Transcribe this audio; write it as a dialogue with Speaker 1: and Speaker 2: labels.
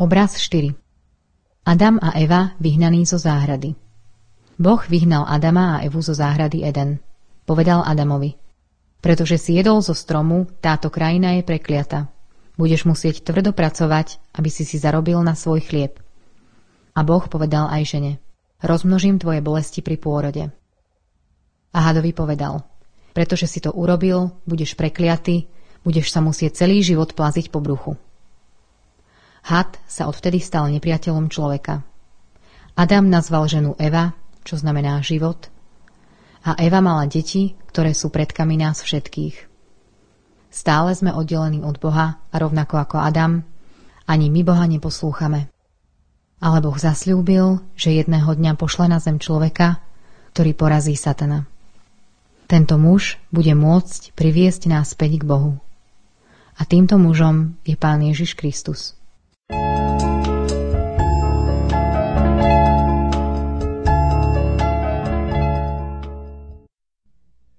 Speaker 1: Obraz 4. Adam a Eva vyhnaní zo záhrady. Boh vyhnal Adama a Evu zo záhrady Eden. Povedal Adamovi: pretože si jedol zo stromu, táto krajina je prekliata. Budeš musieť tvrdo pracovať, aby si zarobil na svoj chlieb. A Boh povedal aj žene: rozmnožím tvoje bolesti pri pôrode. A hadovi povedal: pretože si to urobil, budeš prekliaty, budeš sa musieť celý život plaziť po bruchu. Had sa odvtedy stal nepriateľom človeka. Adam nazval ženu Eva, čo znamená život, a Eva mala deti, ktoré sú predkami nás všetkých. Stále sme oddelení od Boha a rovnako ako Adam, ani my Boha neposlúchame. Ale Boh zasľúbil, že jedného dňa pošle na zem človeka, ktorý porazí Satana. Tento muž bude môcť priviesť nás späť k Bohu. A týmto mužom je Pán Ježiš Kristus.